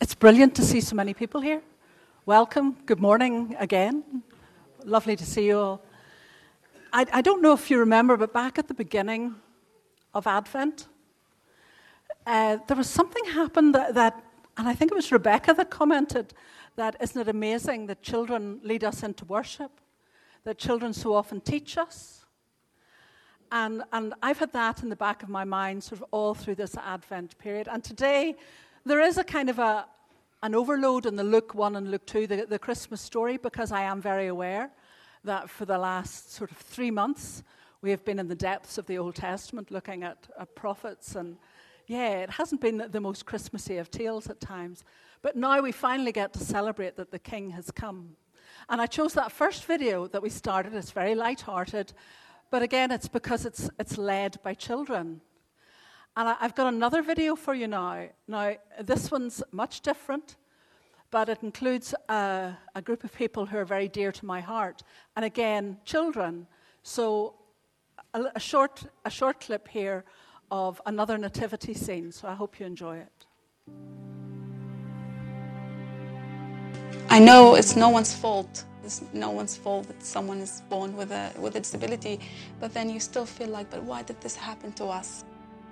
It's brilliant to see so many people here. Welcome. Good morning again. Lovely to see you all. I don't know if you remember, but back at the beginning of Advent, there was something happened that, and I think it was Rebecca that commented, that isn't it amazing that children lead us into worship, that children so often teach us. And I've had that in the back of my mind sort of all through this Advent period. And today, there is a kind of an overload in the Luke 1 and Luke 2, the Christmas story, because I am very aware that for the last sort of 3 months, we have been in the depths of the Old Testament looking at prophets. And yeah, it hasn't been the most Christmassy of tales at times. But now we finally get to celebrate that the King has come. And I chose that first video that we started. It's very light-hearted. But again, it's because it's led by children. And I've got another video for you now. Now, this one's much different, but it includes a group of people who are very dear to my heart. And again, children. So a short clip here of another nativity scene. So I hope you enjoy it. I know it's no one's fault. It's no one's fault that someone is born with a disability, but then you still feel like, but why did this happen to us?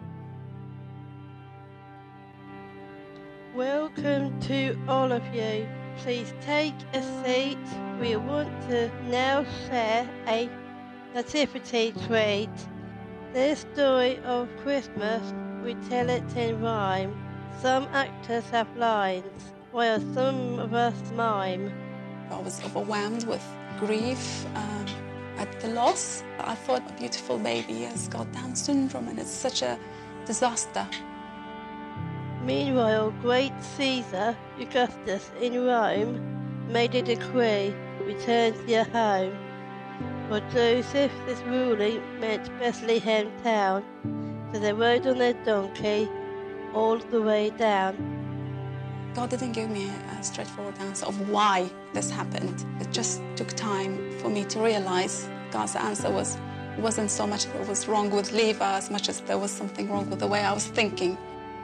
Welcome to all of you. Please take a seat. We want to now share a nativity tree. The story of Christmas, we tell it in rhyme. Some actors have lines, while some of us mime. I was overwhelmed with grief at the loss. I thought a beautiful baby has got Down syndrome and it's such a disaster. Meanwhile, great Caesar Augustus in Rome made a decree, return to your home. For Joseph this ruling meant Bethlehem town, so they rode on their donkey all the way down. God didn't give me a straightforward answer of why this happened. It just took time for me to realize God's answer wasn't so much what was wrong with Levi as much as there was something wrong with the way I was thinking.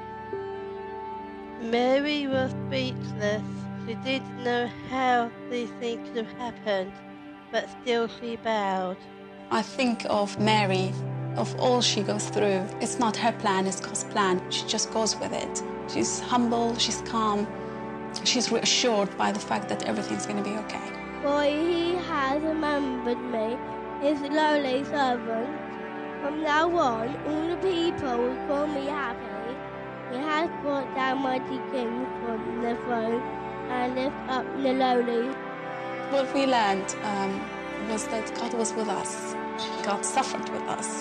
Mary was speechless. She didn't know how these things could have happened, but still she bowed. I think of Mary, of all she goes through. It's not her plan, it's God's plan. She just goes with it. She's humble, she's calm, she's reassured by the fact that everything's going to be okay. For he has remembered me, his lowly servant. From now on, all the people will call me happy. He has brought down mighty kings from the throne and lift up the lowly. What we learned was that God was with us. God suffered with us,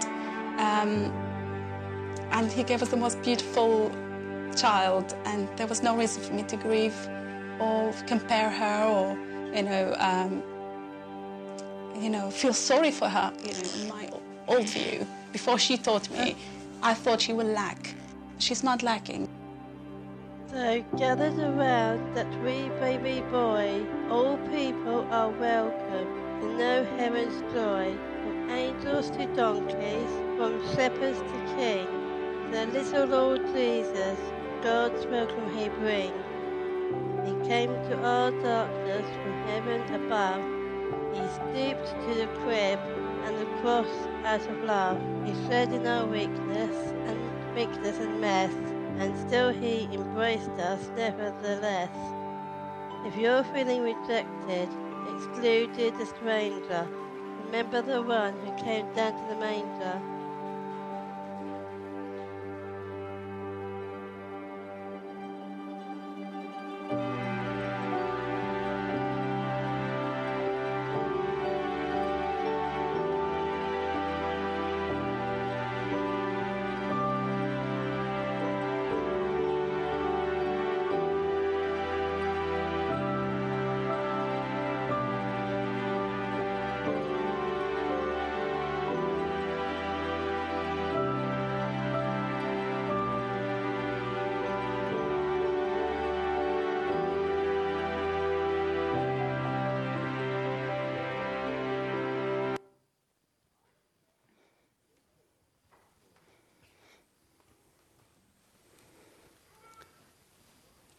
and He gave us the most beautiful child, and there was no reason for me to grieve or compare her or feel sorry for her. In my old view, before she taught me, I thought she would lack. She's not lacking. So gathered around that wee baby boy, all people are welcome to know heaven's joy. From angels to donkeys, from shepherds to king, the little Lord Jesus, God's welcome he brings. He came to our darkness from heaven above. He stooped to the crib and the cross out of love. He shared in our weakness and mess, and still he embraced us nevertheless. If you're feeling rejected, excluded, a stranger, remember the one who came down to the manger.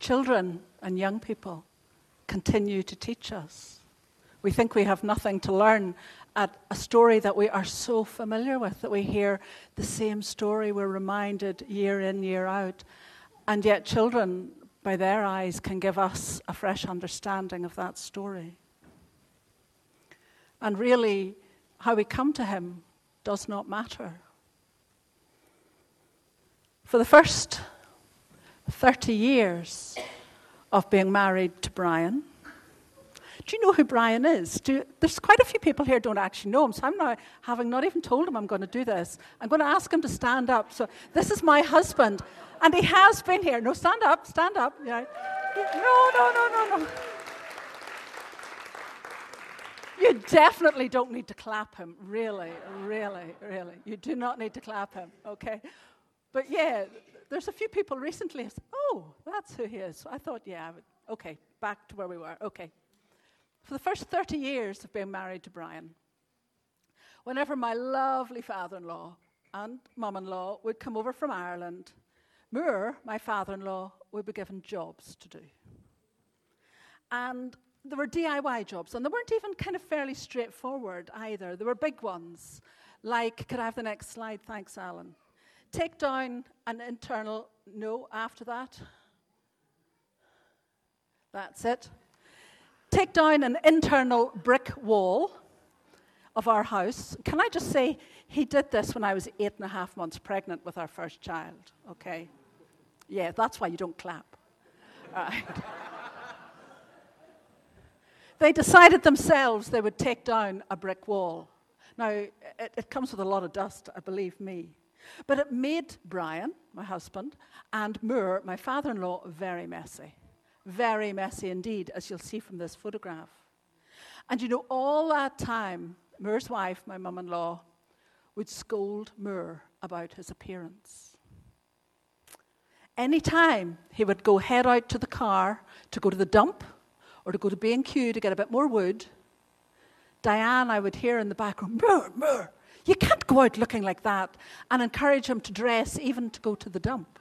Children and young people continue to teach us. We think we have nothing to learn at a story that we are so familiar with, that we hear the same story, we're reminded year in, year out. And yet children, by their eyes, can give us a fresh understanding of that story. And really, how we come to him does not matter. For the first 30 years of being married to Brian, do you know who Brian is? There's quite a few people here who don't actually know him, so I'm now, having not even told him I'm going to do this, I'm going to ask him to stand up. So this is my husband, and he has been here. No, stand up. Yeah. No. You definitely don't need to clap him, really. You do not need to clap him, okay? But yeah, there's a few people recently who said, oh, that's who he is. So I thought, okay, back to where we were, okay. For the first 30 years of being married to Brian, whenever my lovely father-in-law and mum-in-law would come over from Ireland, Moore, my father-in-law, would be given jobs to do. And there were DIY jobs, and they weren't even kind of fairly straightforward either. There were big ones, like, could I have the next slide? Thanks, Alan. Take down an internal, no, after that. That's it. Take down an internal brick wall of our house. Can I just say, he did this when I was 8.5 months pregnant with our first child, okay? Yeah, that's why you don't clap. All right. They decided themselves they would take down a brick wall. Now, it comes with a lot of dust, believe me. But it made Brian, my husband, and Moore, my father-in-law, very messy. Very messy indeed, as you'll see from this photograph. And you know, all that time, Moore's wife, my mum-in-law, would scold Moore about his appearance. Any time he would go head out to the car to go to the dump or to go to B&Q to get a bit more wood, Diane, I would hear in the background, Moore, you can't go out looking like that, and encourage him to dress even to go to the dump.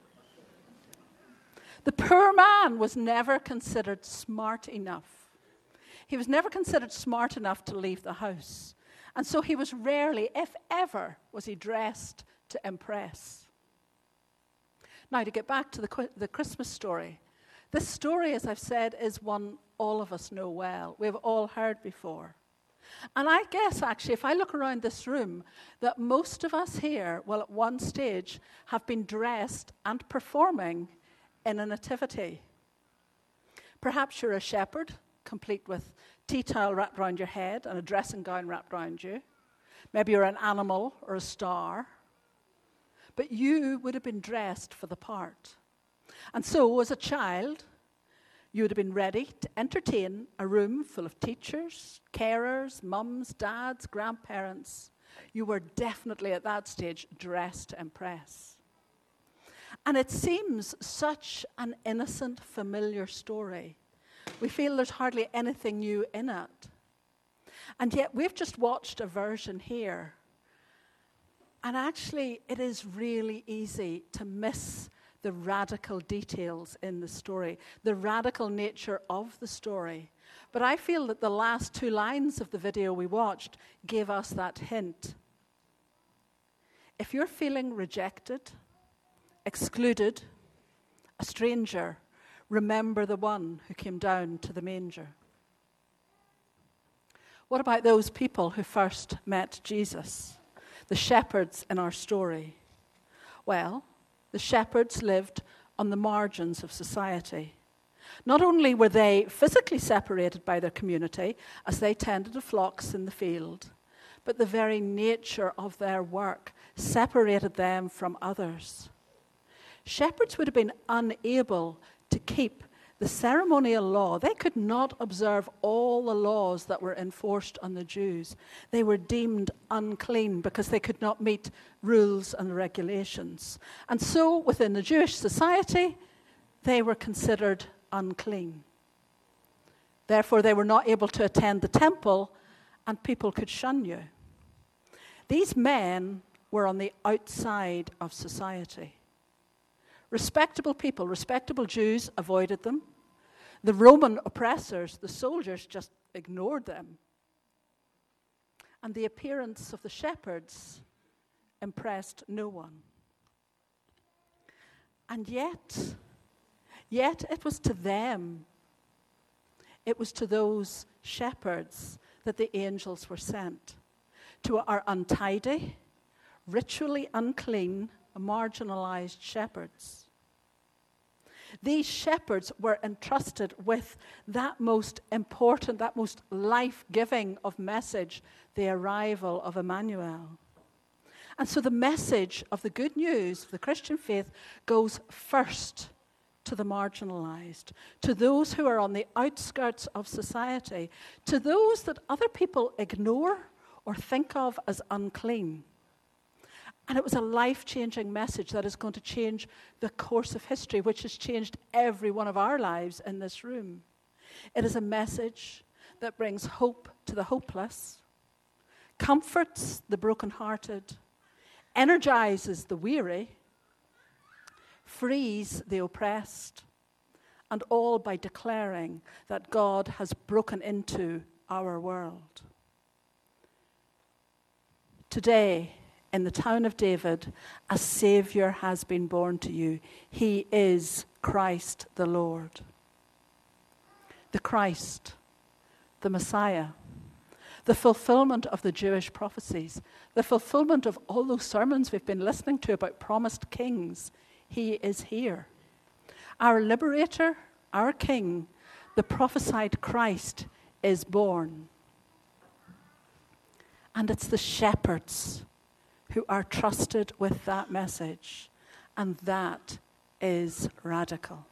The poor man was never considered smart enough. He was never considered smart enough to leave the house. And so he was rarely, if ever, was he dressed to impress. Now, to get back to the Christmas story. This story, as I've said, is one all of us know well. We've all heard before. And I guess, actually, if I look around this room, that most of us here, well, at one stage, have been dressed and performing in a nativity. Perhaps you're a shepherd, complete with tea towel wrapped around your head and a dressing gown wrapped around you. Maybe you're an animal or a star. But you would have been dressed for the part. And so, as a child, you would have been ready to entertain a room full of teachers, carers, mums, dads, grandparents. You were definitely at that stage dressed to impress. And it seems such an innocent, familiar story. We feel there's hardly anything new in it. And yet we've just watched a version here. And actually, it is really easy to miss the radical details in the story, the radical nature of the story. But I feel that the last 2 lines of the video we watched gave us that hint. If you're feeling rejected, excluded, a stranger, remember the one who came down to the manger. What about those people who first met Jesus, the shepherds in our story? Well, the shepherds lived on the margins of society. Not only were they physically separated by their community as they tended the flocks in the field, but the very nature of their work separated them from others. Shepherds would have been unable to keep the ceremonial law. They could not observe all the laws that were enforced on the Jews. They were deemed unclean because they could not meet rules and regulations. And so within the Jewish society, they were considered unclean. Therefore, they were not able to attend the temple, and people could shun you. These men were on the outside of society. Respectable people, respectable Jews avoided them. The Roman oppressors, the soldiers, just ignored them. And the appearance of the shepherds impressed no one. And yet it was to them, it was to those shepherds that the angels were sent. To our untidy, ritually unclean, marginalized shepherds. These shepherds were entrusted with that most important, that most life-giving of message, the arrival of Emmanuel. And so the message of the good news of the Christian faith goes first to the marginalized, to those who are on the outskirts of society, to those that other people ignore or think of as unclean. And it was a life-changing message that is going to change the course of history, which has changed every one of our lives in this room. It is a message that brings hope to the hopeless, comforts the brokenhearted, energizes the weary, frees the oppressed, and all by declaring that God has broken into our world. Today, in the town of David, a Savior has been born to you. He is Christ the Lord. The Christ, the Messiah, the fulfillment of the Jewish prophecies, the fulfillment of all those sermons we've been listening to about promised kings. He is here. Our liberator, our king, the prophesied Christ is born. And it's the shepherds who are trusted with that message. And that is radical.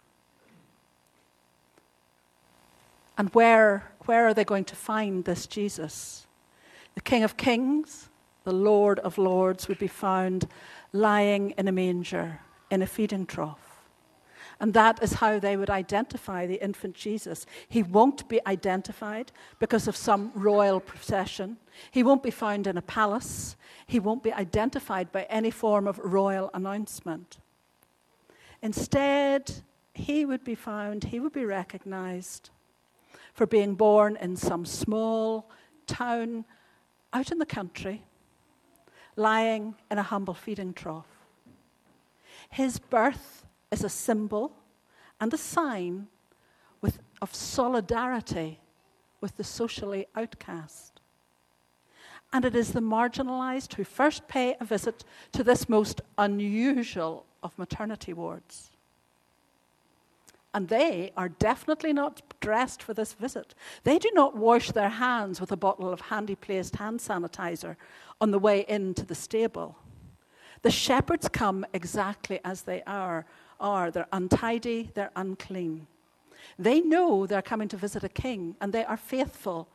And where are they going to find this Jesus? The King of Kings, the Lord of Lords, would be found lying in a manger, in a feeding trough. And that is how they would identify the infant Jesus. He won't be identified because of some royal procession. He won't be found in a palace. He won't be identified by any form of royal announcement. Instead, he would be recognized for being born in some small town out in the country, lying in a humble feeding trough. His birth is a symbol and a sign of solidarity with the socially outcast. And it is the marginalized who first pay a visit to this most unusual of maternity wards. And they are definitely not dressed for this visit. They do not wash their hands with a bottle of handy-placed hand sanitizer on the way into the stable. The shepherds come exactly as they are. They're untidy, they're unclean. They know they're coming to visit a king, and they are fearful,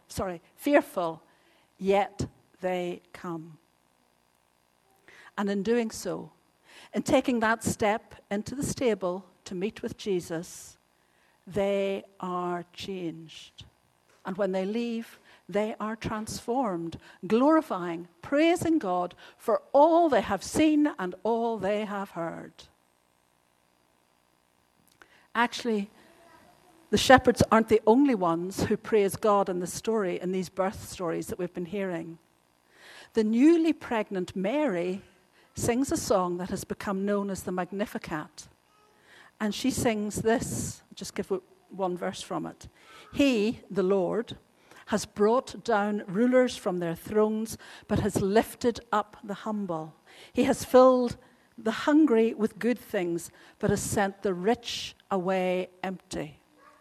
yet they come. And in doing so, in taking that step into the stable to meet with Jesus, they are changed. And when they leave, they are transformed, glorifying, praising God for all they have seen and all they have heard. Actually, the shepherds aren't the only ones who praise God in the story, in these birth stories that we've been hearing. The newly pregnant Mary sings a song that has become known as the Magnificat. And she sings this, I'll just give one verse from it. He, the Lord, has brought down rulers from their thrones, but has lifted up the humble. He has filled the hungry with good things, but has sent the rich away empty.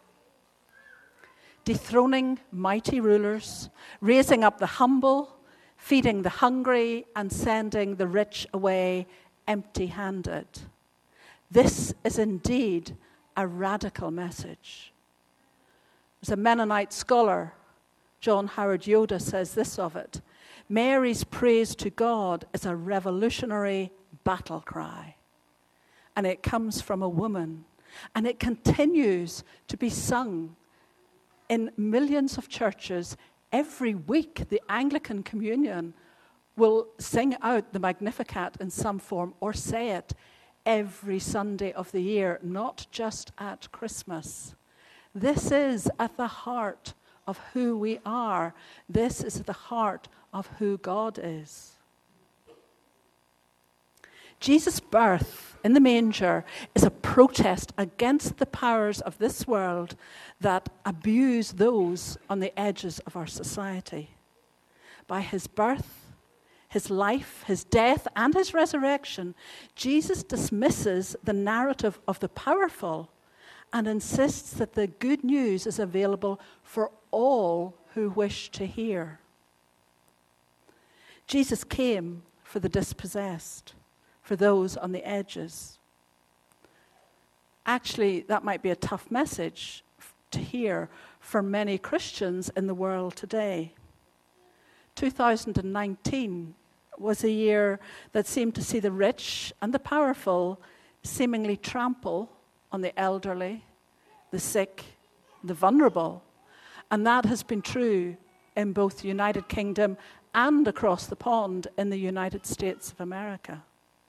Dethroning mighty rulers, raising up the humble, feeding the hungry, and sending the rich away empty-handed. This is indeed a radical message. There's a Mennonite scholar, John Howard Yoder, says this of it: Mary's praise to God is a revolutionary battle cry. And it comes from a woman. And it continues to be sung in millions of churches. Every week, the Anglican Communion will sing out the Magnificat in some form or say it every Sunday of the year, not just at Christmas. This is at the heart of who we are. This is at the heart of who God is. Jesus' birth in the manger is a protest against the powers of this world that abuse those on the edges of our society. By his birth, his life, his death, and his resurrection, Jesus dismisses the narrative of the powerful and insists that the good news is available for all who wish to hear. Jesus came for the dispossessed, for those on the edges. Actually, that might be a tough message to hear for many Christians in the world today. 2019 was a year that seemed to see the rich and the powerful seemingly trample on the elderly, the sick, the vulnerable. And that has been true in both the United Kingdom and across the pond in the United States of America.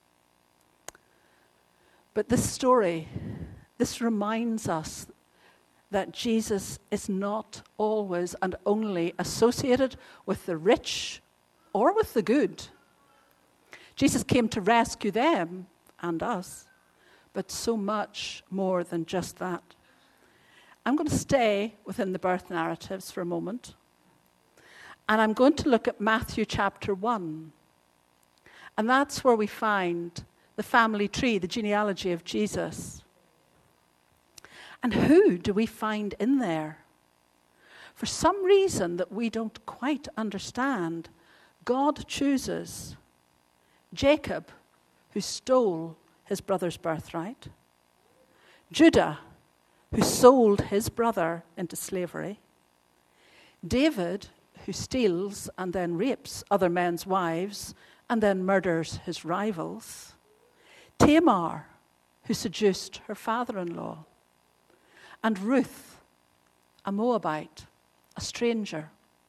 But this story, this reminds us that Jesus is not always and only associated with the rich or with the good. Jesus came to rescue them and us, but so much more than just that. I'm going to stay within the birth narratives for a moment, and I'm going to look at Matthew chapter 1. And that's where we find the family tree, the genealogy of Jesus. And who do we find in there? For some reason that we don't quite understand, God chooses Jacob, who stole his brother's birthright, Judah, who sold his brother into slavery, David, who steals and then rapes other men's wives and then murders his rivals, Tamar, who seduced her father-in-law, and Ruth, a Moabite, a stranger.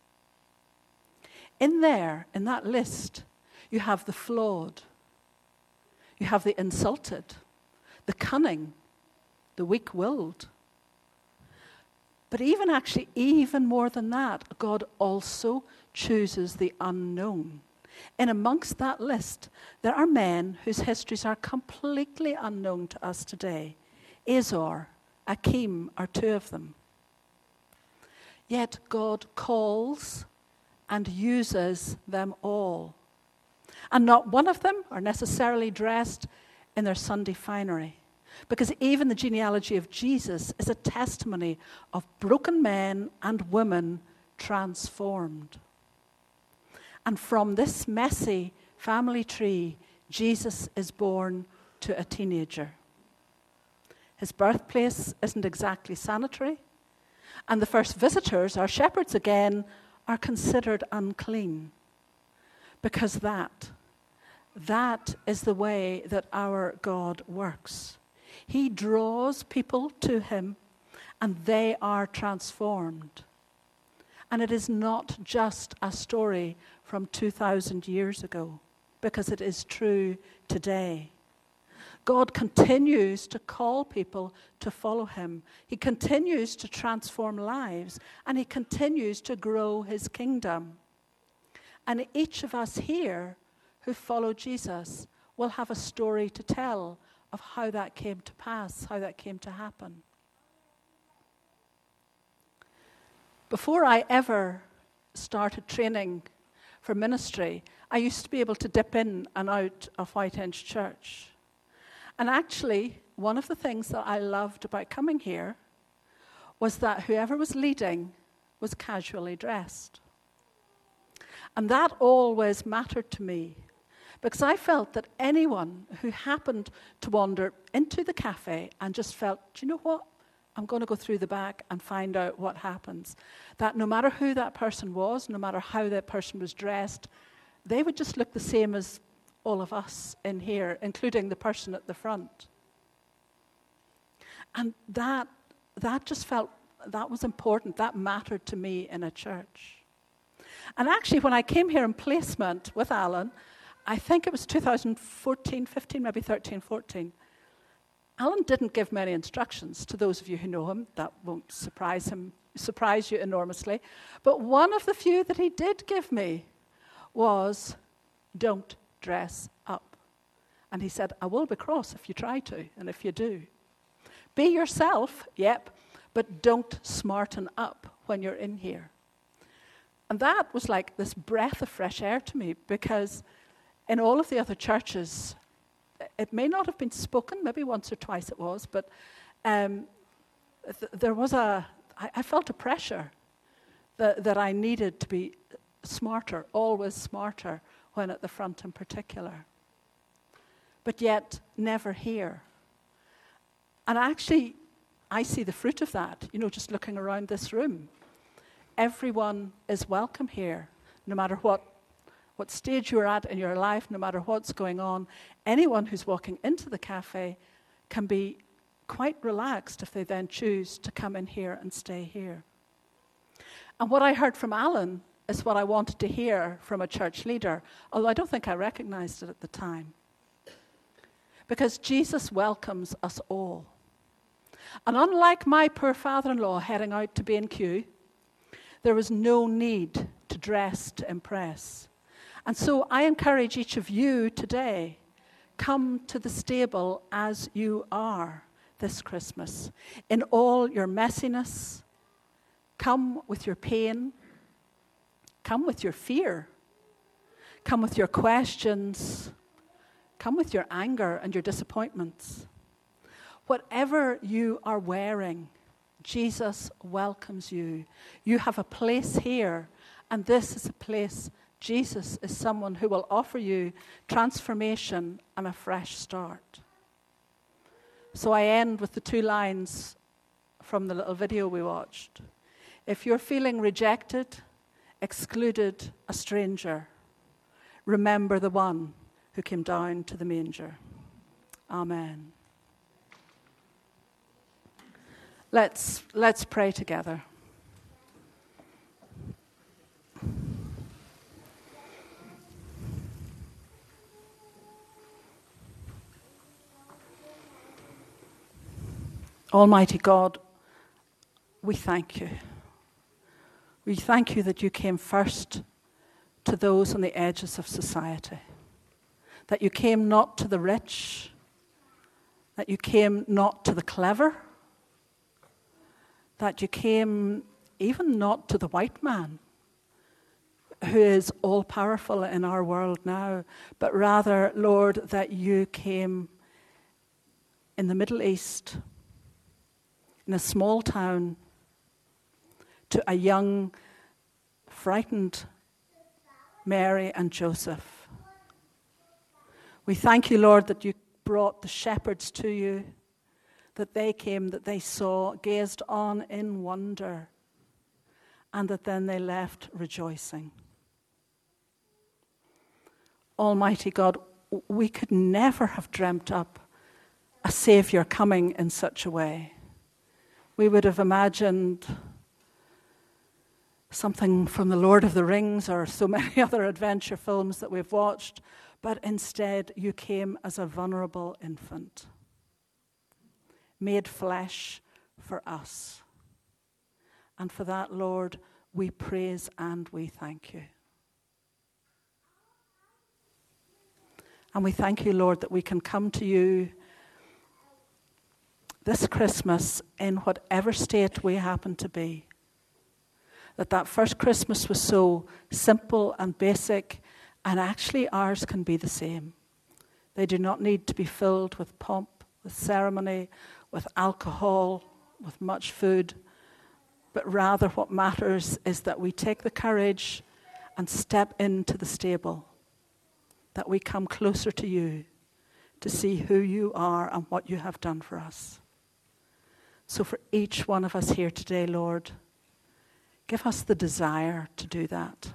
In there, in that list, you have the flawed, you have the insulted, the cunning, the weak-willed. But even more than that, God also chooses the unknown. And amongst that list, there are men whose histories are completely unknown to us today. Azor, Akim are two of them. Yet God calls and uses them all. And not one of them are necessarily dressed in their Sunday finery. Because even the genealogy of Jesus is a testimony of broken men and women transformed. And from this messy family tree, Jesus is born to a teenager. His birthplace isn't exactly sanitary, and the first visitors, our shepherds again, are considered unclean. Because that is the way that our God works. He draws people to him, and they are transformed. And it is not just a story from 2,000 years ago, because it is true today. God continues to call people to follow him. He continues to transform lives, and he continues to grow his kingdom. And each of us here who follow Jesus will have a story to tell of how that came to pass, how that came to happen. Before I ever started training for ministry, I used to be able to dip in and out of Whitehenge Church. And actually, one of the things that I loved about coming here was that whoever was leading was casually dressed. And that always mattered to me, because I felt that anyone who happened to wander into the cafe and just felt, do you know what? I'm going to go through the back and find out what happens. That no matter who that person was, no matter how that person was dressed, they would just look the same as all of us in here, including the person at the front. And that just felt, that was important. That mattered to me in a church. And actually, when I came here in placement with Alan, I think it was 2014, 15, maybe 13, 14. Alan didn't give many instructions. To those of you who know him, that won't surprise you enormously. But one of the few that he did give me was, don't dress up. And he said, I will be cross if you try to, and if you do. Be yourself, yep, but don't smarten up when you're in here. And that was like this breath of fresh air to me, because in all of the other churches, it may not have been spoken, maybe once or twice it was, but there was I felt a pressure that I needed to be smarter, always smarter, when at the front in particular. But yet, never here. And actually, I see the fruit of that, just looking around this room. Everyone is welcome here, no matter what stage you're at in your life, no matter what's going on. Anyone who's walking into the cafe can be quite relaxed if they then choose to come in here and stay here. And what I heard from Alan is what I wanted to hear from a church leader, although I don't think I recognized it at the time. Because Jesus welcomes us all. And unlike my poor father-in-law heading out to B&Q, there was no need to dress to impress. And so I encourage each of you today, come to the stable as you are this Christmas. In all your messiness, come with your pain, come with your fear, come with your questions, come with your anger and your disappointments. Whatever you are wearing, Jesus welcomes you. You have a place here, and this is a place. Jesus is someone who will offer you transformation and a fresh start. So I end with the 2 lines from the little video we watched. If you're feeling rejected, excluded, a stranger, remember the one who came down to the manger. Amen. Let's pray together. Almighty God, we thank you. We thank you that you came first to those on the edges of society, that you came not to the rich, that you came not to the clever, that you came even not to the white man, who is all-powerful in our world now, but rather, Lord, that you came in the Middle East, in a small town, to a young, frightened Mary and Joseph. We thank you, Lord, that you brought the shepherds to you, that they came, that they saw, gazed on in wonder, and that then they left rejoicing. Almighty God, we could never have dreamt up a Savior coming in such a way. We would have imagined something from the Lord of the Rings or so many other adventure films that we've watched, but instead you came as a vulnerable infant, made flesh for us. And for that, Lord, we praise and we thank you. And we thank you, Lord, that we can come to you this Christmas in whatever state we happen to be. That first Christmas was so simple and basic, and actually ours can be the same. They do not need to be filled with pomp, with ceremony, with alcohol, with much food, but rather what matters is that we take the courage and step into the stable, that we come closer to you to see who you are and what you have done for us. So for each one of us here today, Lord, give us the desire to do that.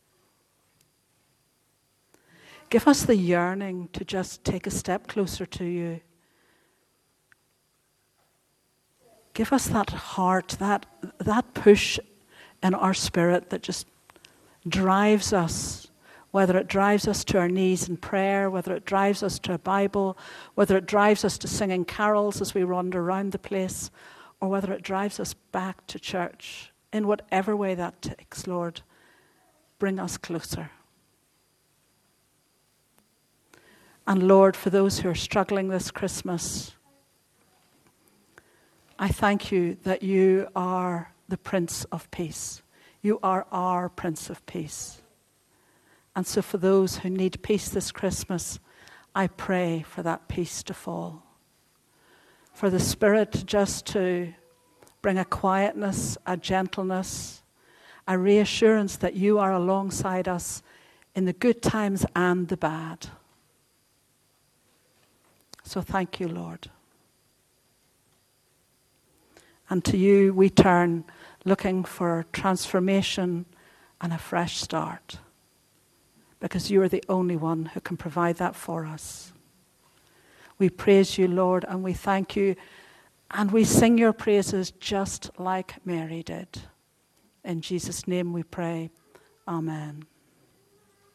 Give us the yearning to just take a step closer to you. Give us that heart, that push in our spirit that just drives us whether it drives us to our knees in prayer, whether it drives us to a Bible, whether it drives us to singing carols as we wander around the place, or whether it drives us back to church. In whatever way that takes, Lord, bring us closer. And Lord, for those who are struggling this Christmas, I thank you that you are the Prince of Peace. You are our Prince of Peace. And so for those who need peace this Christmas, I pray for that peace to fall. For the Spirit just to bring a quietness, a gentleness, a reassurance that you are alongside us in the good times and the bad. So thank you, Lord. And to you we turn, looking for transformation and a fresh start, because you are the only one who can provide that for us. We praise you, Lord, and we thank you, and we sing your praises just like Mary did. In Jesus' name we pray. Amen.